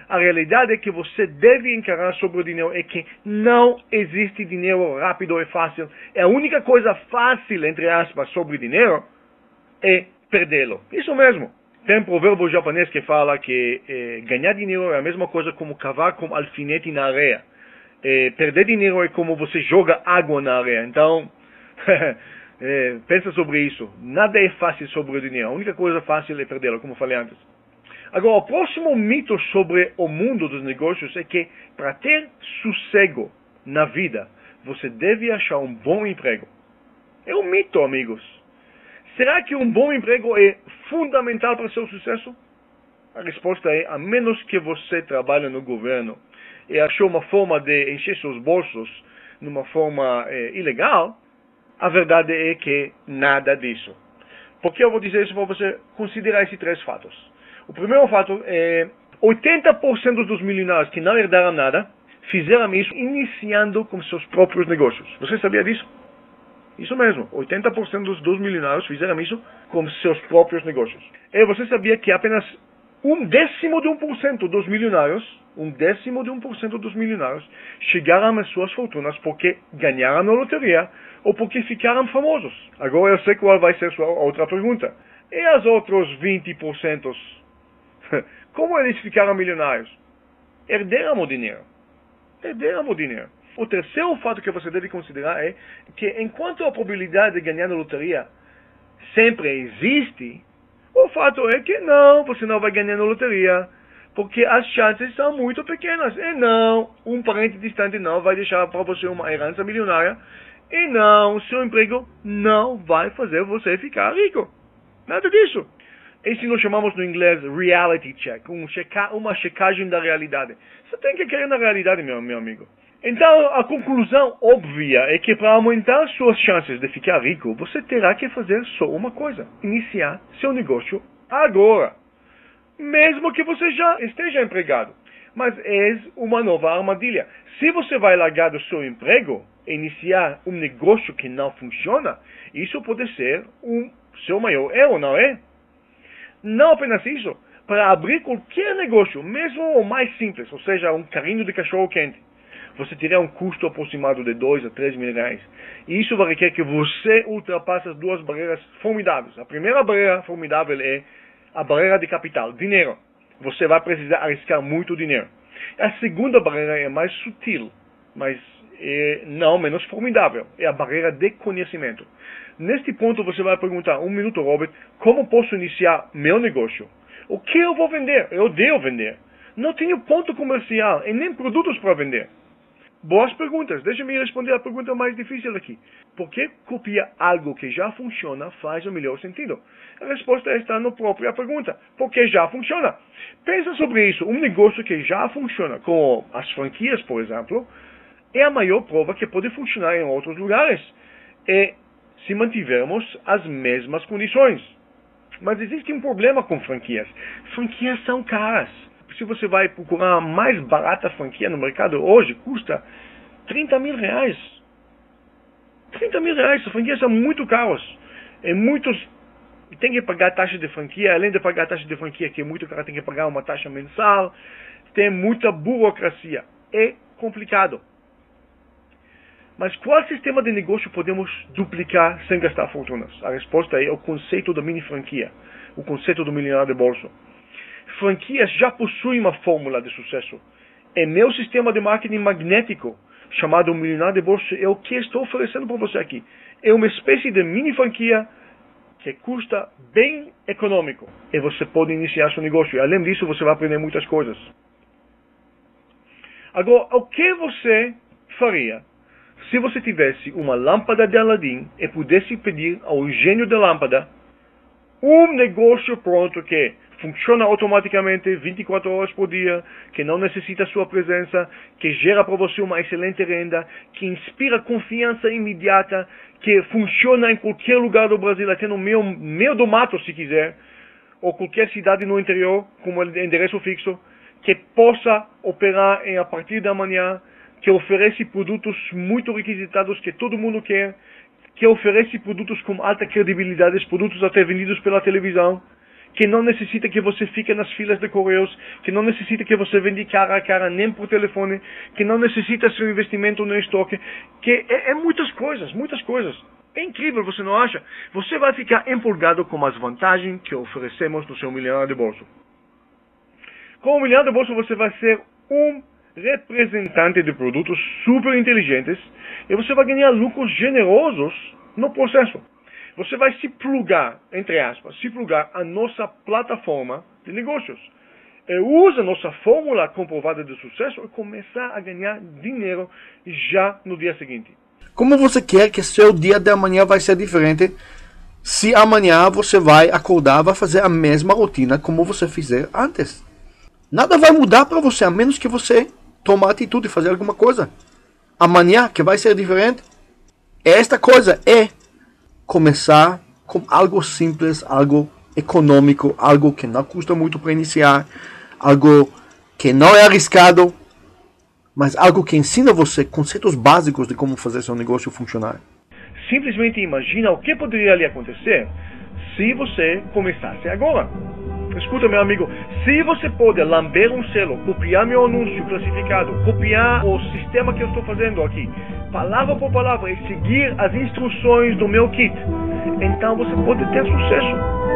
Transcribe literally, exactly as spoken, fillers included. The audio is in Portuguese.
A realidade é que você deve encarar sobre o dinheiro é que não existe dinheiro rápido e fácil. E a única coisa fácil, entre aspas, sobre dinheiro é perdê-lo. Isso mesmo. Tem um provérbio japonês que fala que eh, ganhar dinheiro é a mesma coisa como cavar com alfinete na areia. Eh, perder dinheiro é como você joga água na areia. Então, eh, pensa sobre isso. Nada é fácil sobre o dinheiro. A única coisa fácil é perdê-lo, como falei antes. Agora, o próximo mito sobre o mundo dos negócios é que para ter sossego na vida, você deve achar um bom emprego. É um mito, amigos. Será que um bom emprego é fundamental para seu sucesso? A resposta é, a menos que você trabalhe no governo e achou uma forma de encher seus bolsos numa forma eh, ilegal, a verdade é que nada disso. Por que eu vou dizer isso para você considerar esses três fatos? O primeiro fato é oitenta por cento dos milionários que não herdaram nada fizeram isso iniciando com seus próprios negócios. Você sabia disso? Isso mesmo, oitenta por cento dos, dos milionários fizeram isso com seus próprios negócios. E você sabia que apenas um décimo de um por cento dos milionários, um décimo de um por cento dos milionários chegaram às suas fortunas porque ganharam na loteria ou porque ficaram famosos. Agora eu sei qual vai ser a sua outra pergunta. E os outros vinte por cento? Como eles ficaram milionários? Herderam o dinheiro. Herderam o dinheiro. O terceiro fato que você deve considerar é que enquanto a probabilidade de ganhar na loteria sempre existe, o fato é que não, você não vai ganhar na loteria, porque as chances são muito pequenas. E não, um parente distante não vai deixar para você uma herança milionária, e não, seu emprego não vai fazer você ficar rico. Nada disso. Isso nós chamamos no inglês reality check, um checa, uma checagem da realidade. Você tem que crer na realidade, meu, meu amigo. Então, a conclusão óbvia é que para aumentar suas chances de ficar rico, você terá que fazer só uma coisa: iniciar seu negócio agora. Mesmo que você já esteja empregado. Mas é uma nova armadilha. Se você vai largar do seu emprego e iniciar um negócio que não funciona, isso pode ser um seu maior erro, não é? Não apenas isso, para abrir qualquer negócio, mesmo o mais simples, ou seja, um carrinho de cachorro quente, você terá um custo aproximado de dois a três mil reais. E isso vai requerer que você ultrapasse as duas barreiras formidáveis. A primeira barreira formidável é a barreira de capital, dinheiro. Você vai precisar arriscar muito dinheiro. A segunda barreira é mais sutil, mas é não menos formidável. É a barreira de conhecimento. Neste ponto você vai perguntar: um minuto, Robert, como posso iniciar meu negócio? O que eu vou vender? Eu devo vender. Não tenho ponto comercial e nem produtos para vender. Boas perguntas. Deixa-me responder a pergunta mais difícil aqui. Por que copiar algo que já funciona faz o melhor sentido? A resposta está na própria pergunta. Porque já funciona. Pensa sobre isso. Um negócio que já funciona, como as franquias, por exemplo, é a maior prova que pode funcionar em outros lugares. E se mantivermos as mesmas condições. Mas existe um problema com franquias. Franquias são caras. Se você vai procurar a mais barata franquia no mercado hoje, custa trinta mil reais. trinta mil reais. As franquias são muito caras. E muitos têm que pagar taxa de franquia. Além de pagar a taxa de franquia, que é muito caro, tem que pagar uma taxa mensal. Tem muita burocracia. É complicado. Mas qual sistema de negócio podemos duplicar sem gastar fortunas? A resposta é o conceito da mini franquia, o conceito do milionário de bolso. Franquias já possuem uma fórmula de sucesso. E meu sistema de marketing magnético, chamado milionário de bolso, é o que estou oferecendo para você aqui. É uma espécie de mini franquia que custa bem econômico. E você pode iniciar seu negócio. E além disso, você vai aprender muitas coisas. Agora, o que você faria se você tivesse uma lâmpada de Aladim e pudesse pedir ao gênio da lâmpada um negócio pronto que funciona automaticamente vinte e quatro horas por dia, que não necessita sua presença, que gera para você uma excelente renda, que inspira confiança imediata, que funciona em qualquer lugar do Brasil, até no meio, meio do mato, se quiser, ou qualquer cidade no interior, como endereço fixo, que possa operar em, a partir da manhã, que oferece produtos muito requisitados que todo mundo quer, que oferece produtos com alta credibilidade, produtos até vendidos pela televisão, que não necessita que você fique nas filas de correios, que não necessita que você vende cara a cara nem por telefone, que não necessita seu investimento no estoque, que é, é muitas coisas, muitas coisas. É incrível, você não acha? Você vai ficar empolgado com as vantagens que oferecemos no seu milionário de bolso. Com o milionário de bolso você vai ser um representante de produtos super inteligentes e você vai ganhar lucros generosos no processo. Você vai se plugar, entre aspas, se plugar a nossa plataforma de negócios. E usa a nossa fórmula comprovada de sucesso e começar a ganhar dinheiro já no dia seguinte. Como você quer que seu dia de amanhã vai ser diferente se amanhã você vai acordar, vai fazer a mesma rotina como você fizer antes? Nada vai mudar para você, a menos que você tome atitude e fazer alguma coisa. Amanhã, que vai ser diferente, esta coisa é começar com algo simples, algo econômico, algo que não custa muito para iniciar, algo que não é arriscado, mas algo que ensina você conceitos básicos de como fazer seu negócio funcionar. Simplesmente imagina o que poderia lhe acontecer se você começasse agora. Escuta, meu amigo, se você pode lamber um selo, copiar meu anúncio classificado, copiar o sistema que eu estou fazendo aqui, palavra por palavra, e seguir as instruções do meu kit, então você pode ter sucesso.